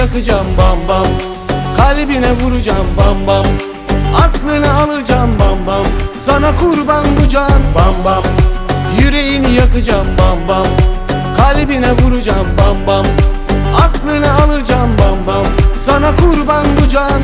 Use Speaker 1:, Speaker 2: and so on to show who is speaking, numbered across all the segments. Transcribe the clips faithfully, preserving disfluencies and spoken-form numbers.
Speaker 1: yakacağım bam bam, kalbine vuracağım bam bam, aklını alacağım bam bam, sana kurban bu can bam bam. Yüreğini yakacağım bam bam, kalbine vuracağım bam bam, aklını alacağım bam bam, sana kurban bu can.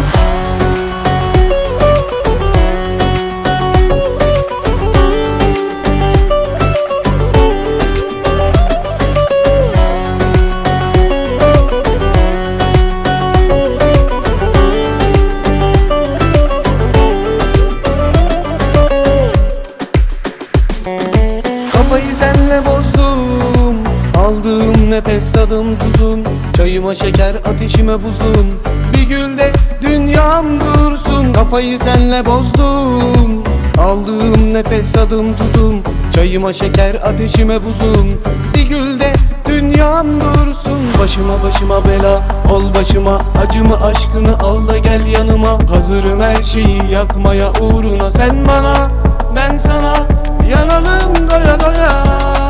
Speaker 1: Kafayı senle bozdum, aldığım nefes tadım tuzum, çayıma şeker ateşime buzum, bir gülde dünyam dursun. Kafayı senle bozdum, aldığım nefes tadım tuzum, çayıma şeker ateşime buzum, bir gülde dünyam dursun. Başıma başıma bela ol başıma, acımı aşkını al da gel yanıma, hazırım her şeyi yakmaya uğruna. Sen bana ben sana, yanalım doya doya.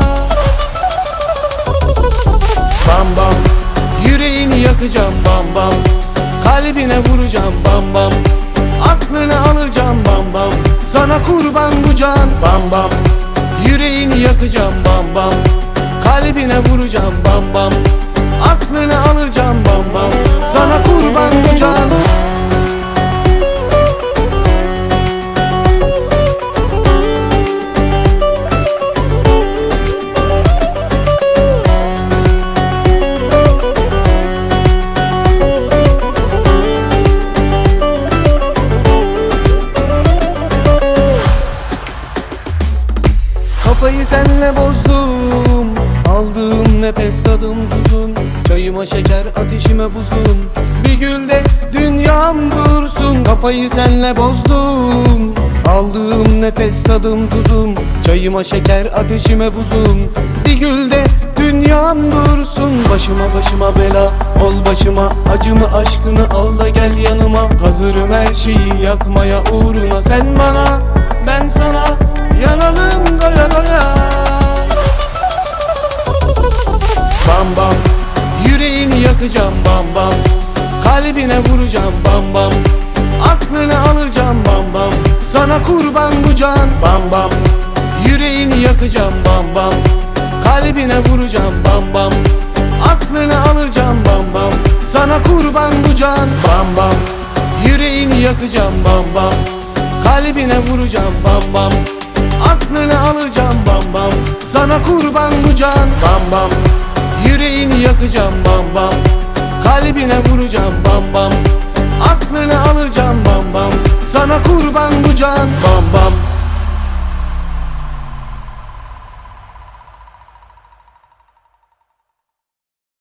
Speaker 1: Bam bam, yüreğini yakacağım bam bam, kalbine vuracağım bam bam, aklını alacağım bam bam, sana kurban bu can bam bam. Yüreğini yakacağım bam bam, kalbine vuracağım bam bam, aklını alacağım bam bam, sana kurban bu can. Kafayı senle bozdum, aldığım nefes tadım tuzum, çayıma şeker ateşime buzum, bir gülde dünyam dursun. Kafayı senle bozdum, aldığım nefes tadım tuzum, çayıma şeker ateşime buzum, bir gülde dünyam dursun. Başıma başıma bela ol başıma, acımı aşkını al da gel yanıma, hazırım her şeyi yakmaya uğruna. Sen bana ben sana, yanalım doya doya. Bam bam, yüreğini yakacağım bam bam, kalbine vuracağım bam bam, aklını alacağım bam bam, sana kurban bu can bam bam. Yüreğini yakacağım bam bam, kalbine vuracağım bam bam, aklını alacağım bam bam, sana kurban bu can bam bam. Yüreğini yakacağım bam bam, kalbine vuracağım bam bam, aklını alacağım bam bam, sana kurban bu can bam bam. Yüreğini yakacağım bam bam, kalbine vuracağım bam bam, aklını alacağım bam bam, sana kurban bu can.